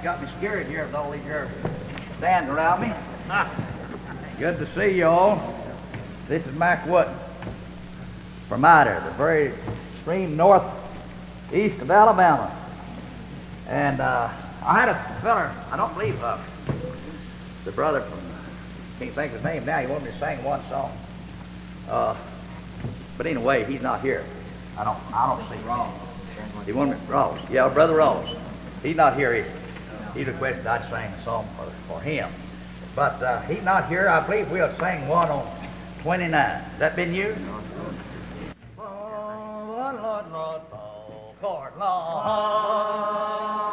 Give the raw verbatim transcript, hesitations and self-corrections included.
got me scared here with all these here stands around me. Good to see you all. This is Mac Wood from Ider, the very extreme northeast of Alabama. And uh, I had a feller, I don't believe uh, the brother from, can't think of his name now, he wanted me to sing one song. Uh, but anyway, he's not here. I don't, I don't see Ross. He wanted me, Ross, yeah, Brother Ross. He's not here either. He requested I'd sing a song for, for him. But uh, he's not here. I believe we'll sing one on twenty-nine. Has that been you? Oh, Lord, Lord, Lord, oh, Lord, Lord.